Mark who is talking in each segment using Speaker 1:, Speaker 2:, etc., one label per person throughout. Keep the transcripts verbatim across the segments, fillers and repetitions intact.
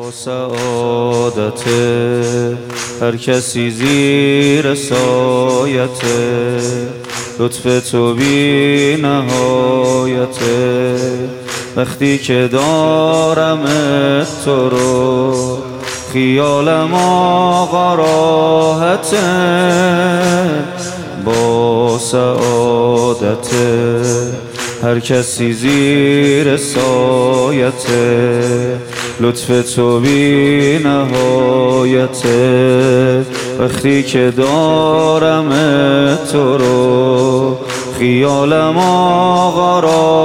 Speaker 1: سعادت هر کسی زیر سایت لطف تو بی نهایت. وقتی که دارم تو رو خیالم آقا راحته، با سعادت هر کسی زیر سایت لطف تو بی نهایت. وقتی که دارم تو رو خیالم آقا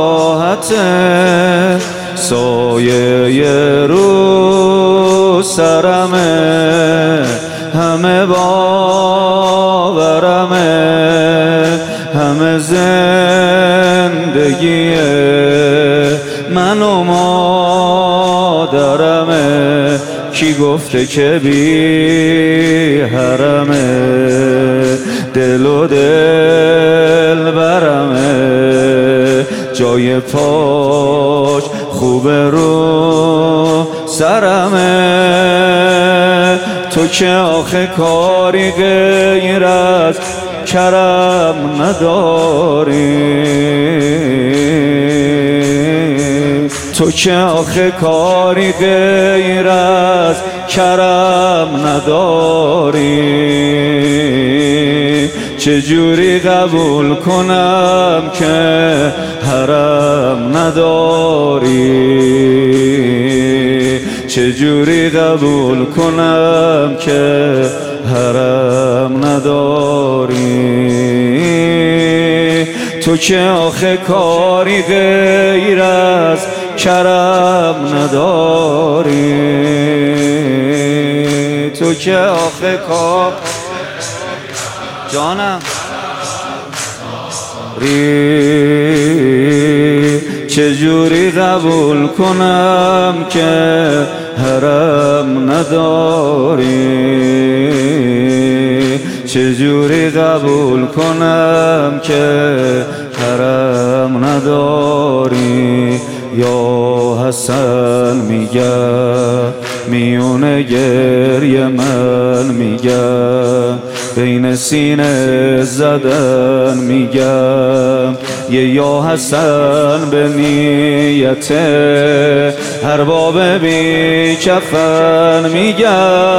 Speaker 1: راحته، سایه رو سرمه همه باورمه، همه زندگی من و مادرمه. کی گفته که بی حرمه، دل و دل برمه، جای پاش خوبه رو سرمه. تو که آخه کاری غیر از کرم نداری، تو که آخه کاری غیر از کرم نداری. چجوری قبول کنم که حرم نداری، چجوری قبول کنم که حرم نداری. تو که آخه کاری غیر از کرم نداری، تو که آخه کار جانم ری. چجوری قبول کنم که حرم نداری، چجوری قبول کنم که حرم نداری. یا حسن میگم میونه گریه من میگم، بین سینه زدن میگم. یه یا حسن به نیت ارباب بی کفن میگم.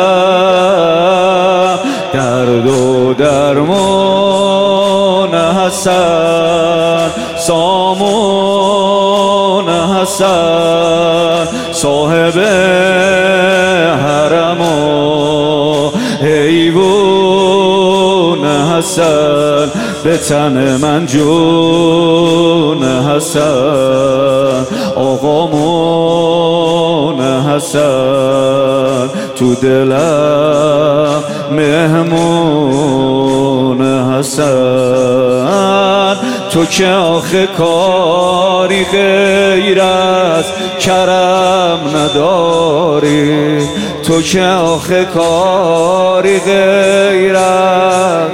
Speaker 1: درد و درمون حسن، سامون حسن، صاحب حرم و حیوان حسن. به تن من جون حسن، آقامون حسن، تو دلم مهمون حسن. تو که آخه کاری غیر از کرم نداری، تو که آخه کاری غیر از.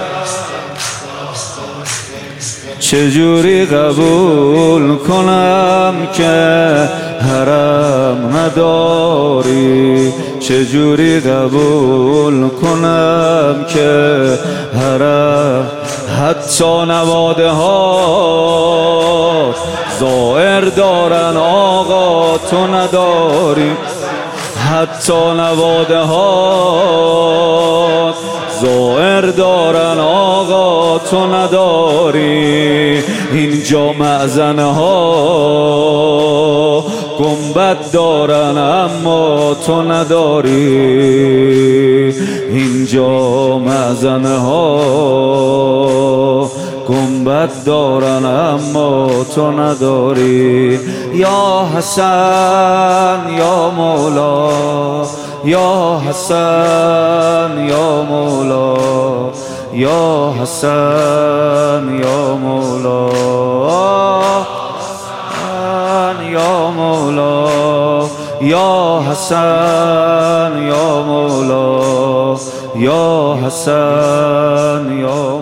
Speaker 1: چجوری قبول کنم که حرم نداری، چجوری قبول کنم که حرم. حتی نواده ها ظاهر دارن آقا تو نداری، حتی نواده ها ظاهر دارن آقا تو نداری. اینجا معزن ها گنبد دارن اما تو نداری، اینجا معزن ها گنبد دارن اما تو نداری. یا حسن یا مولا، یا حسن یا مولا، یا حسن یا مولا، یا مولا، یا حسن یا مولا، یا حسن یا